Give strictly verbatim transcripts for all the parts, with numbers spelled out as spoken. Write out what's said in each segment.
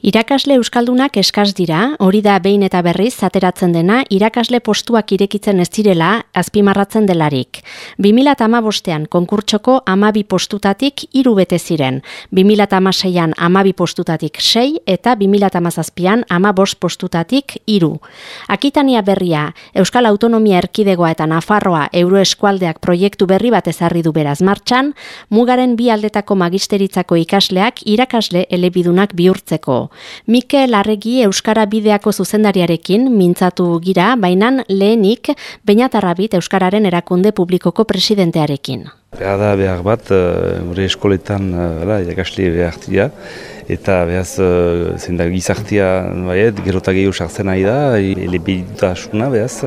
Irakasle euskaldunak eskaz dira, hori da behin eta berriz ateratzen dena irakasle postuak irekitzen ez direla azpimarratzen delarik. bi mila hamabostean konkurtsoko hamabi postutatik hiru bete ziren, bi mila hamaseian hamabi postutatik sei eta bi mila hamazazpian hamabost postutatik hiru. Akitania Berria, Euskal Autonomia Erkidegoa eta Nafarroa Euroeskualdeak proiektu berri bat ezarri du beraz martxan, mugaren bi aldetako magisteritzako ikasleak irakasle elebidunak bihurtzeko. Mikel Arregi Euskara Bideako zuzendariarekin mintzatu gira, bainan lehenik Beñat Arrabit Euskararen erakunde publikoko presidentearekin. Behar da behar bat, gure eskoletan irakasle behar dira, eta behaz zein da gizartia baiet, gerota gehiago sartzen nahi da, elebidutasuna behaz,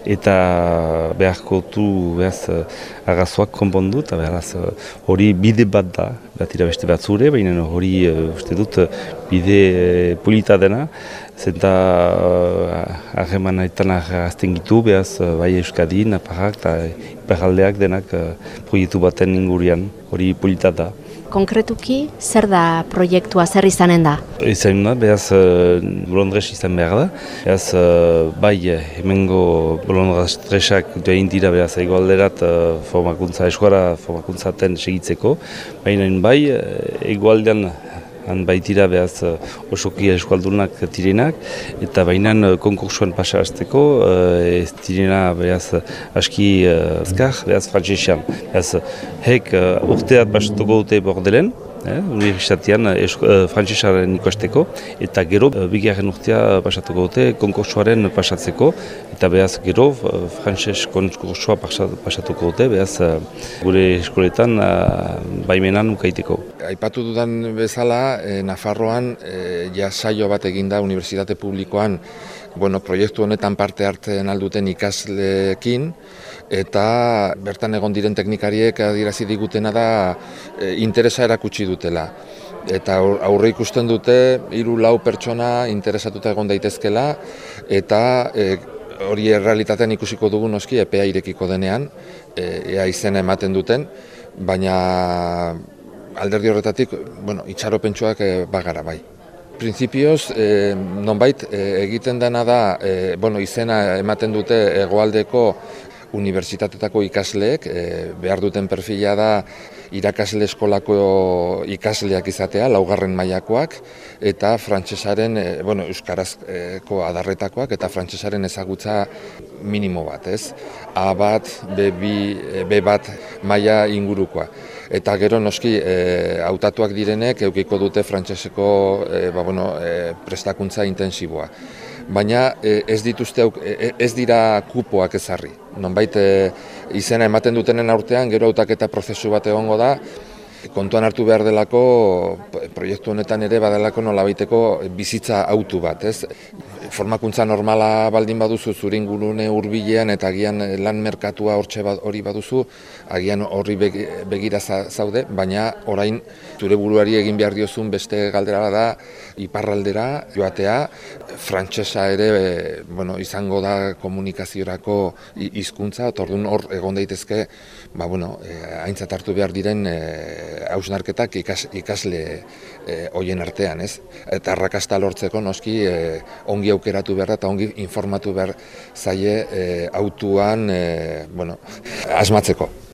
eta beharko du behaz arrazoak konpondu, eta behaz hori bide bat da, bat ira beste bat zure, baina hori uste dut bide polita dena, zenta harremanetan azten gitu, behaz bai Euskadi, Naparrak eta Iparraldeak denak proiektu baten ingurian, hori polita da. Konkretuki, zer da proiektua, zer izanen da? Izan da, behaz bolondrez izan behar da. Behaz, bai, hemengo bolondrezak duain dira behaz egoalderat formakuntza, eskuara formakuntzaten segitzeko. Baina bai, egoaldean han baitira behaz osoki eskualdunak direnak, eta bainan konkursuan pasa hasteko ez direna behaz aski azkar, behaz frantzesean. Behaz, hek urteat pasatuko dute bordelen, Eh, Universitatean eh, frantsesaren ikasteko, eta gero eh, bigarren urtea pasatuko dute konkursuaren pasatzeko, eta behaz gero frantses konkursua pasatuko dute, behaz gure eskoletan eh, baimenan ukaiteko. Aipatu dudan bezala, eh, Nafarroan eh, ja saio bat eginda Unibertsitate Publikoan bueno, proiektu honetan parte hartzen alduten ikasleekin, eta bertan egon diren teknikariek adierazi digutena da e, interesa erakutsi dutela. Eta aurre ikusten dute hiru lau pertsona interesatuta egon daitezkela, eta e, hori errealitatean ikusiko dugu noski epea irekiko denean, e, ea izena ematen duten, baina alderdi horretatik bueno, itxaropentsuak e, bagara bai. Printzipioz, eh, nonbait eh, egiten dena da, eh, bueno, izena ematen dute hegoaldeko unibertsitatetako ikasleek, eh, behar duten perfila da irakasle eskolako ikasleak izatea, laugarren mailakoak, eta frantsesaren, eh, bueno, euskarazko adarretakoak, eta frantsesaren ezagutza minimo bat, ez? A bat, B bi, B bat maila ingurukoa. Eta gero noski e, hautatuak direnek eukiko dute frantseseko e, ba, bueno, e, prestakuntza intensiboa. Baina e, ez dituzte e, ez dira kupoak ezarri. Nonbait e, izena ematen dutenen aurtean gero hautaketa prozesu bat egongo da. Kontuan hartu behar delako, proiektu honetan ere badelako nolabaiteko bizitza autu bat, ez? Formakuntza normala baldin baduzu zure ingurune hurbilean eta agian lan merkatua hortxe hori baduzu, agian horri begira zaude, baina orain zure buruari egin behar diozun beste galdera da iparraldera joatea, frantsesa ere bueno, izango da komunikaziorako hizkuntza, eta orduan hor egon daitezke ba, bueno, aintzat hartu behar diren hausnarketak ikas, ikasle e, hoien artean, ez? Eta arrakasta lortzeko noski e, ongi aukeratu behar eta ongi informatu behar zaie e, autuan e, bueno, asmatzeko.